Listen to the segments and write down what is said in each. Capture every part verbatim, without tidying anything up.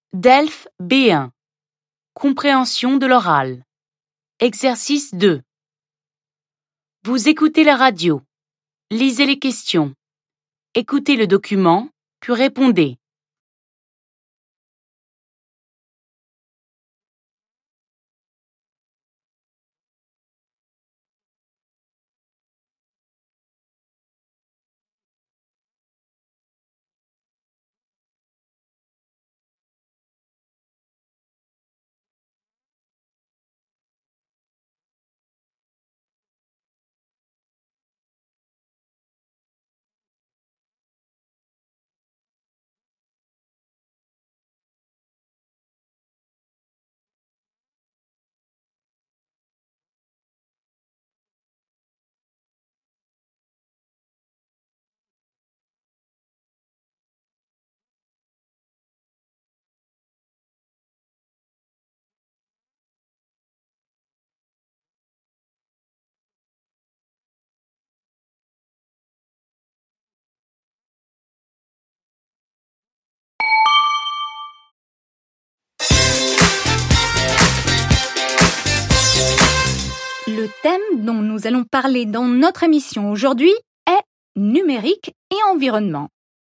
DELF B un. Compréhension de l'oral. Exercice deux. Vous écoutez la radio. Lisez les questions. Écoutez le document, puis répondez. Le thème dont nous allons parler dans notre émission aujourd'hui est numérique et environnement.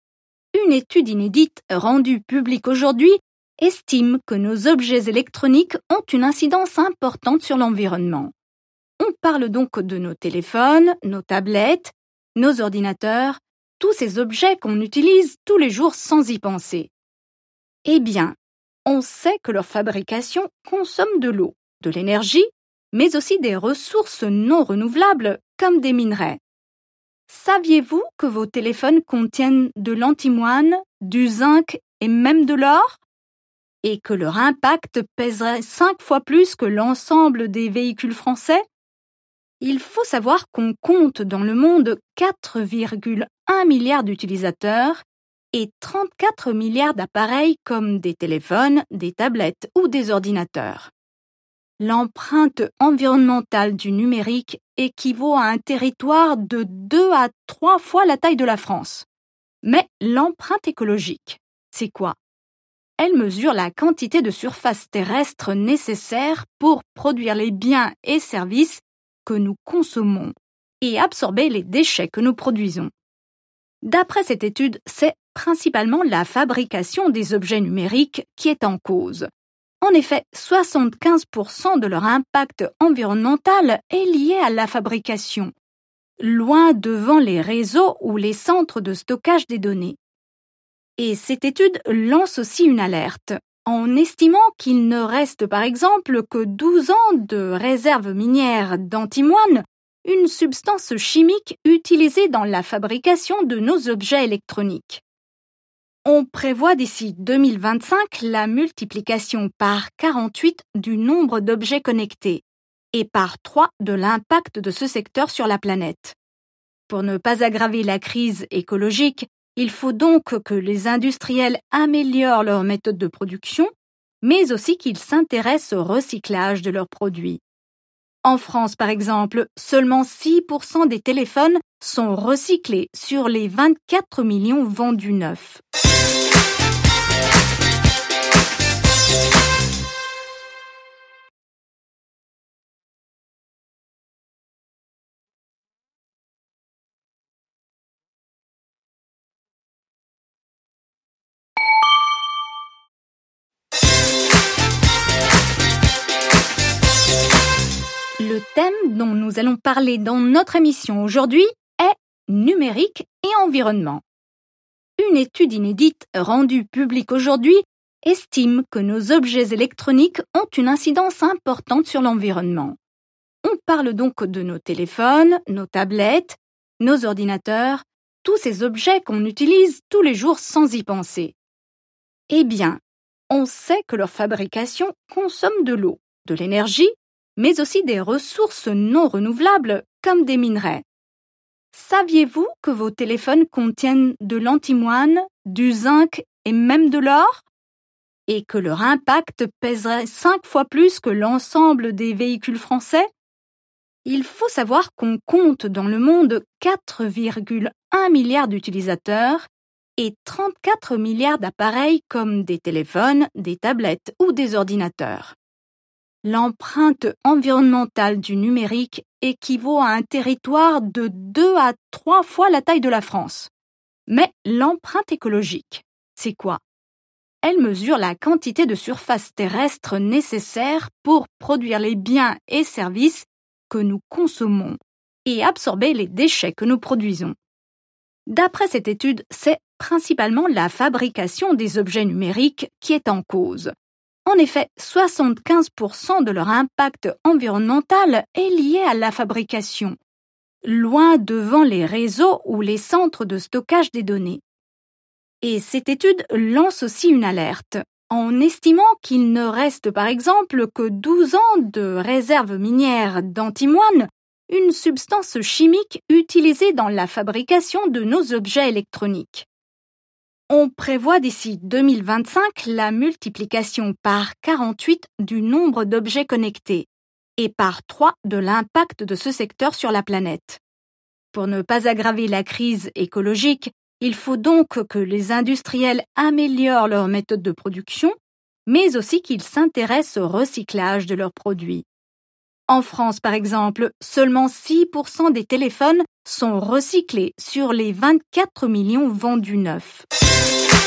Une étude inédite rendue publique aujourd'hui estime que nos objets électroniques ont une incidence importante sur l'environnement. On parle donc de nos téléphones, nos tablettes, nos ordinateurs, tous ces objets qu'on utilise tous les jours sans y penser. Eh bien, on sait que leur fabrication consomme de l'eau, de l'énergie, mais aussi des ressources non renouvelables comme des minerais. Saviez-vous que vos téléphones contiennent de l'antimoine, du zinc et même de l'or? Et que leur impact pèserait cinq fois plus que l'ensemble des véhicules français? Il faut savoir qu'on compte dans le monde quatre virgule un milliards d'utilisateurs et trente-quatre milliards d'appareils comme des téléphones, des tablettes ou des ordinateurs. L'empreinte environnementale du numérique équivaut à un territoire de deux à trois fois la taille de la France. Mais l'empreinte écologique, c'est quoi? Elle mesure la quantité de surface terrestre nécessaire pour produire les biens et services que nous consommons et absorber les déchets que nous produisons. D'après cette étude, c'est principalement la fabrication des objets numériques qui est en cause. En effet, soixante-quinze pour cent de leur impact environnemental est lié à la fabrication, loin devant les réseaux ou les centres de stockage des données. Et cette étude lance aussi une alerte, en estimant qu'il ne reste par exemple que douze ans de réserve minière d'antimoine, une substance chimique utilisée dans la fabrication de nos objets électroniques. On prévoit d'ici deux mille vingt-cinq la multiplication par quarante-huit du nombre d'objets connectés et par trois de l'impact de ce secteur sur la planète. Pour ne pas aggraver la crise écologique, il faut donc que les industriels améliorent leurs méthodes de production, mais aussi qu'ils s'intéressent au recyclage de leurs produits. En France, par exemple, seulement six pour cent des téléphones sont recyclés sur les vingt-quatre millions vendus neufs. Le thème dont nous allons parler dans notre émission aujourd'hui est numérique et environnement. Une étude inédite rendue publique aujourd'hui estime que nos objets électroniques ont une incidence importante sur l'environnement. On parle donc de nos téléphones, nos tablettes, nos ordinateurs, tous ces objets qu'on utilise tous les jours sans y penser. Eh bien, on sait que leur fabrication consomme de l'eau, de l'énergie, mais aussi des ressources non renouvelables comme des minerais. Saviez-vous que vos téléphones contiennent de l'antimoine, du zinc et même de l'or? Et que leur impact pèserait cinq fois plus que l'ensemble des véhicules français? Il faut savoir qu'on compte dans le monde quatre virgule un milliards d'utilisateurs et trente-quatre milliards d'appareils comme des téléphones, des tablettes ou des ordinateurs. L'empreinte environnementale du numérique équivaut à un territoire de deux à trois fois la taille de la France. Mais l'empreinte écologique, c'est quoi? Elle mesure la quantité de surface terrestre nécessaire pour produire les biens et services que nous consommons et absorber les déchets que nous produisons. D'après cette étude, c'est principalement la fabrication des objets numériques qui est en cause. En effet, soixante-quinze pour cent de leur impact environnemental est lié à la fabrication, loin devant les réseaux ou les centres de stockage des données. Et cette étude lance aussi une alerte, en estimant qu'il ne reste par exemple que douze ans de réserve minière d'antimoine, une substance chimique utilisée dans la fabrication de nos objets électroniques. On prévoit d'ici deux mille vingt-cinq la multiplication par quarante-huit du nombre d'objets connectés et par trois de l'impact de ce secteur sur la planète. Pour ne pas aggraver la crise écologique, il faut donc que les industriels améliorent leurs méthodes de production, mais aussi qu'ils s'intéressent au recyclage de leurs produits. En France, par exemple, seulement six pour cent des téléphones sont recyclés sur les vingt-quatre millions vendus neufs.